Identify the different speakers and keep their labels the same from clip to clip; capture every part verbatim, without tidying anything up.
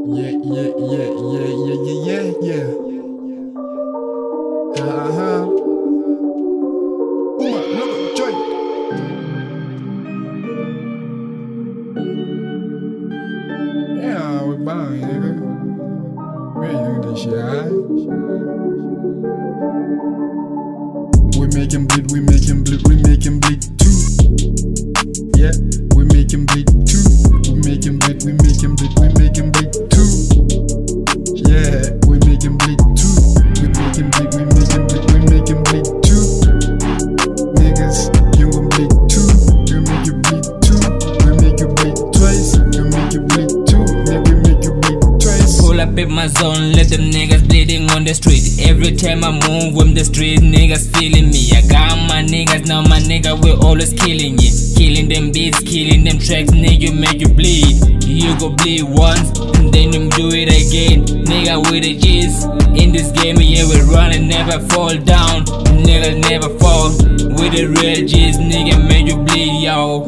Speaker 1: Yeah, yeah, yeah, yeah, yeah, yeah, yeah, yeah. Uh-huh. Uma, look, joy. Yeah, we buying, nigga. We ain't doing this shit, alright? We make him bleed, we make him bleed, we make him bleed too. Yeah, we make him bleed too. We make him bleed, we make him bleed, we make him bleed too. Yeah, we make him bleed too. We make him bleed, we make him bleed, we make him bleed too. Niggas, you gon' bleed too. We make you bleed too. We make you bleed twice. We make you bleed too. Nigga, we make you bleed twice.
Speaker 2: Pull up in my zone, let them niggas bleeding on the street. Every time I move with the street, niggas feeling me. I got my niggas, now my nigga, we always killing it. Killing them beats, killing them tracks, nigga, make you bleed. You go bleed once, and then you do it again. Nigga with the G's, in this game, yeah, we run and never fall down. Niggas never fall, with the real G's, nigga, make you bleed, yo.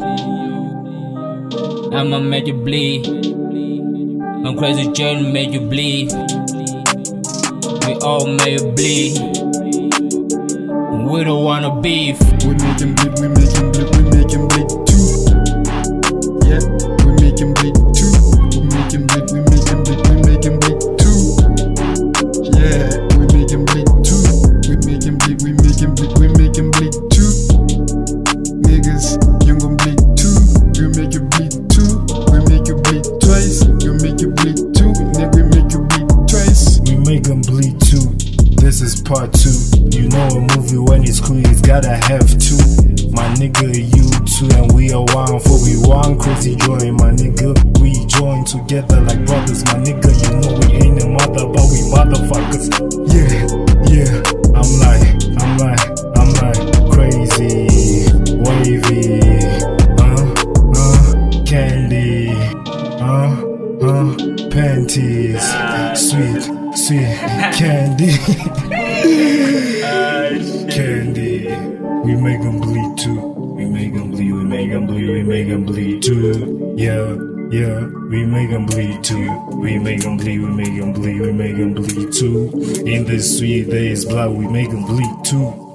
Speaker 2: I'ma make you bleed. I'm crazy John, make you bleed. We all make you bleed. We don't wanna beef.
Speaker 1: We make him bleed, we make him bleed, we make him bleed too. Yeah, we make him bleed too. We make him bleed, we make him bleed, we make him bleed too. Yeah, we make him bleed too. We make him bleed, we make him bleed, we make him bleed too. Niggas, you gon' bleed too. We make you bleed too. We make you bleed twice. You make you bleed too. Nigga, we make you bleed twice.
Speaker 3: We make them bleed too. This is part two. You know a movie when it's cool, it's gotta have two. My nigga, you too, and we are one for we one crazy joy, my nigga. We join together like brothers, my nigga. You know we ain't a mother, but we motherfuckers. Yeah, yeah. I'm like, I'm like, I'm like crazy, wavy, uh, uh, candy, uh, uh, panties, sweet, sweet candy. Candy, we make them bleed too. We make them bleed, we make them bleed, we make them bleed too. Yeah, yeah, we make them bleed too. We make them bleed, we make them bleed, we make them bleed too. In the sweet days, blood, we make them bleed too.